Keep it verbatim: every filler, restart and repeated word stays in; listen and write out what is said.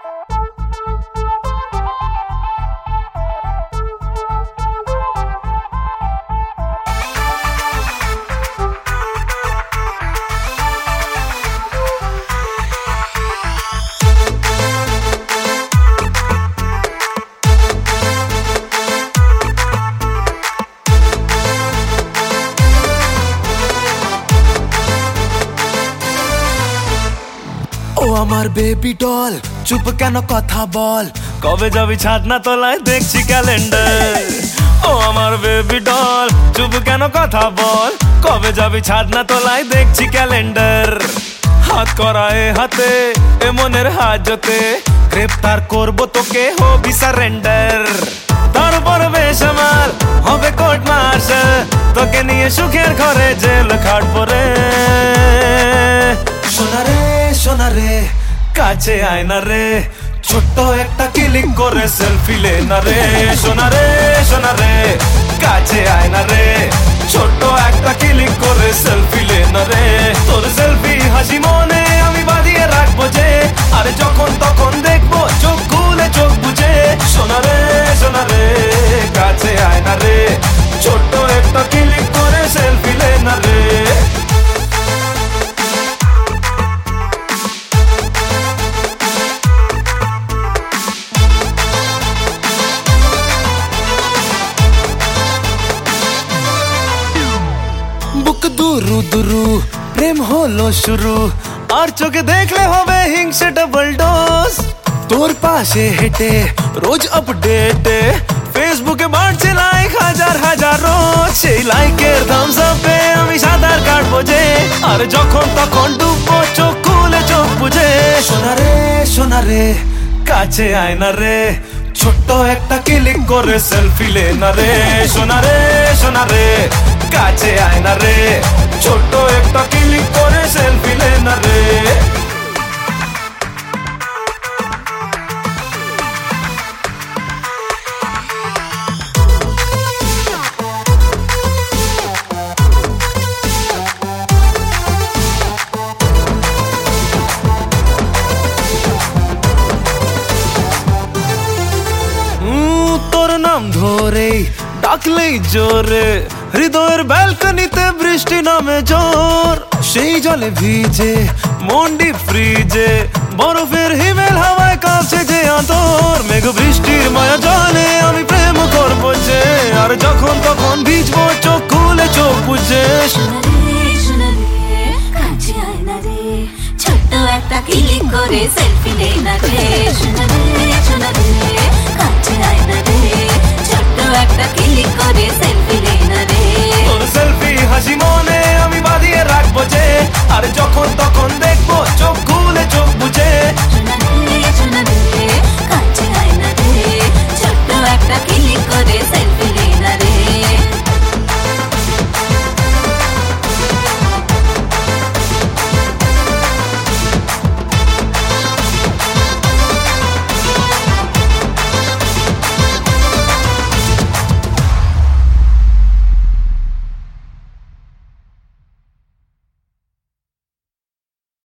ও আমার baby doll, চুপ কেন কথা বল, কবে যাবি ছাদনা তলায় দেখছি ক্যালেন্ডার। ও আমার বেবি ডল, চুপ কেন কথা বল, কবে যাবি ছাদনা তলায় দেখছি ক্যালেন্ডার। হাত করায় হাতে এ মনের হাজতে, গ্রেফতার করবো তোকে হবি সারেন্ডার। তার উপর বেসামাল হবে কোর্ট মার্শাল, তোকে নিয়ে সুখের ঘরে জেল খাটবো রে। সোনারে সোনারে কাছে আয় না রে, ছোট্ট একটা ক্লিক করে সেলফি লে না রে। সোনারে সোনারে কাছে আয় না রে, ছোট্ট একটা ক্লিক করে সেলফি লে না রে। তোর সেলফি হাসি মনে আমি বাঁধিয়ে রাখবো যে, আরে যখন তখন দেখবো চোখ খুলে চোখ বুঝে। সোনারে সোনারে কাছে আয় না রে, ছোট্ট একটা ক্লিক করে সেলফি লে না রে। বুক দুরু দুরু প্রেম হলো শুরু, আর চোখে দেখলে হবে হিংসে ডাবল ডোজ। তোর পাশে হেঁটে রোজ আপডেটে ফেসবুকে বাড়ছে লাইক হাজার হাজার রোজ। সেই লাইকের থামস আপে আমি সাঁতার কাটবো যে, আর যখন তখন ডুববো চোখ খুলে চোখ বুঝে। সোনারে সোনারে কাছে আয় না রে, ছোট্ট একটা ক্লিক করে সেলফি লে না রে। সোনারে সোনারে কাছে আয় না রে, ছোট্ট একটা ক্লিক করে সেলফি লে না রে। তোর নাম ধরে ডাকলেই জোরে, হৃদয়ের ব্যালকনিতে বৃষ্টি নামে জোর। সেই জলে ভিজে মন্ডি ফ্রিজে, বরফের হিমেল হাওয়ায় কাছে যে আতর। মেঘ বৃষ্টির মায়া জলে আমি প্রেম করবো যে, আর যখন তখন ভিজবো চোখ খুলে চোখ বুঝে। ছোট্ট একটা ক্লিক করে সেলফি লে না রে। সোনারে সোনারে কাছে আয় না রে, ছোট্ট একটা ক্লিক করে সেলফি